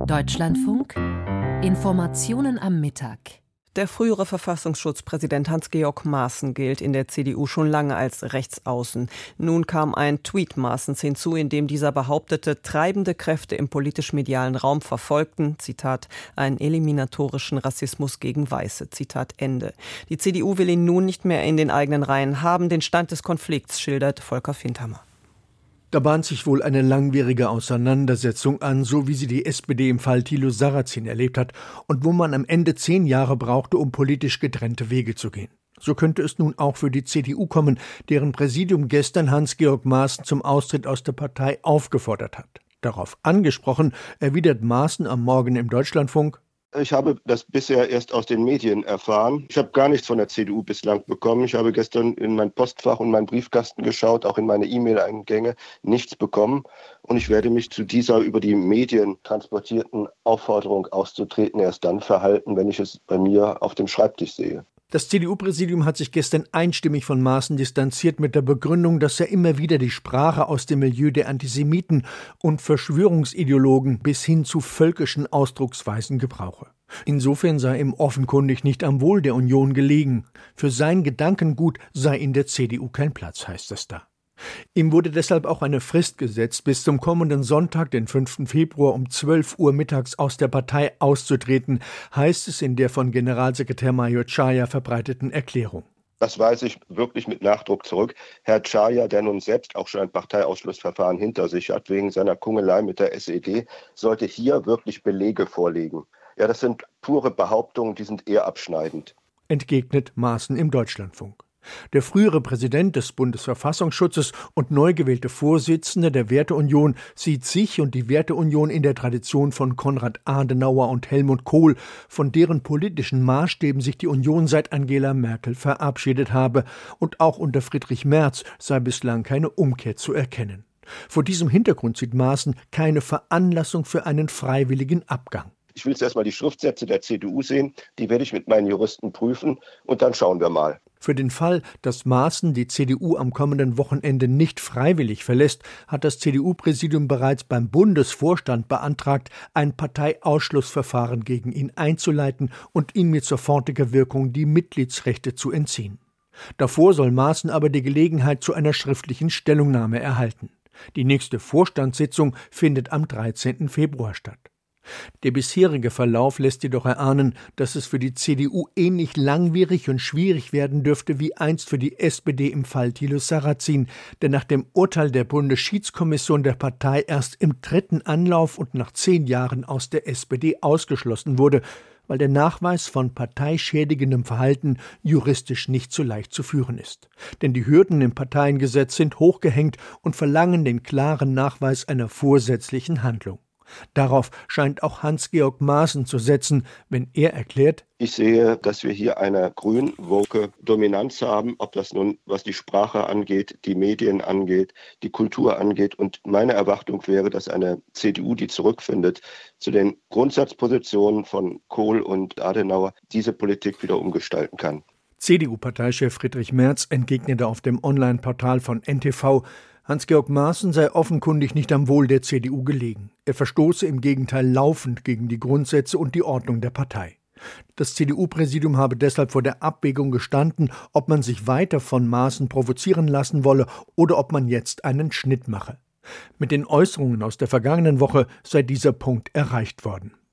Deutschlandfunk Informationen am Mittag. Der frühere Verfassungsschutzpräsident Hans-Georg Maaßen gilt in der CDU schon lange als Rechtsaußen. Nun kam ein Tweet Maaßens hinzu, in dem dieser behauptete, treibende Kräfte im politisch-medialen Raum verfolgten, Zitat, einen eliminatorischen Rassismus gegen Weiße, Zitat Ende. Die CDU will ihn nun nicht mehr in den eigenen Reihen haben. Den Stand des Konflikts schildert Volker Findhammer. Da bahnt sich wohl eine langwierige Auseinandersetzung an, so wie sie die SPD im Fall Thilo Sarrazin erlebt hat und wo man am Ende 10 Jahre brauchte, um politisch getrennte Wege zu gehen. So könnte es nun auch für die CDU kommen, deren Präsidium gestern Hans-Georg Maaßen zum Austritt aus der Partei aufgefordert hat. Darauf angesprochen, erwidert Maaßen am Morgen im Deutschlandfunk: Ich habe das bisher erst aus den Medien erfahren. Ich habe gar nichts von der CDU bislang bekommen. Ich habe gestern in mein Postfach und meinen Briefkasten geschaut, auch in meine E-Mail-Eingänge, nichts bekommen. Und ich werde mich zu dieser über die Medien transportierten Aufforderung auszutreten erst dann verhalten, wenn ich es bei mir auf dem Schreibtisch sehe. Das CDU-Präsidium hat sich gestern einstimmig von Maaßen distanziert mit der Begründung, dass er immer wieder die Sprache aus dem Milieu der Antisemiten und Verschwörungsideologen bis hin zu völkischen Ausdrucksweisen gebrauche. Insofern sei ihm offenkundig nicht am Wohl der Union gelegen. Für sein Gedankengut sei in der CDU kein Platz, heißt es da. Ihm wurde deshalb auch eine Frist gesetzt, bis zum kommenden Sonntag, den 5. Februar um 12 Uhr mittags aus der Partei auszutreten, heißt es in der von Generalsekretär Major Czaja verbreiteten Erklärung. Das weise ich wirklich mit Nachdruck zurück. Herr Czaja, der nun selbst auch schon ein Parteiausschlussverfahren hinter sich hat, wegen seiner Kungelei mit der SED, sollte hier wirklich Belege vorlegen. Ja, das sind pure Behauptungen, die sind eher abschneidend. Entgegnet Maaßen im Deutschlandfunk. Der frühere Präsident des Bundesverfassungsschutzes und neu gewählte Vorsitzende der Werteunion sieht sich und die Werteunion in der Tradition von Konrad Adenauer und Helmut Kohl, von deren politischen Maßstäben sich die Union seit Angela Merkel verabschiedet habe, und auch unter Friedrich Merz sei bislang keine Umkehr zu erkennen. Vor diesem Hintergrund sieht Maaßen keine Veranlassung für einen freiwilligen Abgang. Ich will jetzt erstmal die Schriftsätze der CDU sehen, die werde ich mit meinen Juristen prüfen und dann schauen wir mal. Für den Fall, dass Maaßen die CDU am kommenden Wochenende nicht freiwillig verlässt, hat das CDU-Präsidium bereits beim Bundesvorstand beantragt, ein Parteiausschlussverfahren gegen ihn einzuleiten und ihm mit sofortiger Wirkung die Mitgliedsrechte zu entziehen. Davor soll Maaßen aber die Gelegenheit zu einer schriftlichen Stellungnahme erhalten. Die nächste Vorstandssitzung findet am 13. Februar statt. Der bisherige Verlauf lässt jedoch erahnen, dass es für die CDU ähnlich langwierig und schwierig werden dürfte wie einst für die SPD im Fall Thilo Sarrazin, der nach dem Urteil der Bundesschiedskommission der Partei erst im 3. Anlauf und nach 10 Jahren aus der SPD ausgeschlossen wurde, weil der Nachweis von parteischädigendem Verhalten juristisch nicht so leicht zu führen ist. Denn die Hürden im Parteiengesetz sind hochgehängt und verlangen den klaren Nachweis einer vorsätzlichen Handlung. Darauf scheint auch Hans-Georg Maaßen zu setzen, wenn er erklärt: Ich sehe, dass wir hier eine grün-woke Dominanz haben, ob das nun, was die Sprache angeht, die Medien angeht, die Kultur angeht. Und meine Erwartung wäre, dass eine CDU, die zurückfindet zu den Grundsatzpositionen von Kohl und Adenauer, diese Politik wieder umgestalten kann. CDU-Parteichef Friedrich Merz entgegnete auf dem Online-Portal von NTV, Hans-Georg Maaßen sei offenkundig nicht am Wohl der CDU gelegen. Er verstoße im Gegenteil laufend gegen die Grundsätze und die Ordnung der Partei. Das CDU-Präsidium habe deshalb vor der Abwägung gestanden, ob man sich weiter von Maaßen provozieren lassen wolle oder ob man jetzt einen Schnitt mache. Mit den Äußerungen aus der vergangenen Woche sei dieser Punkt erreicht worden.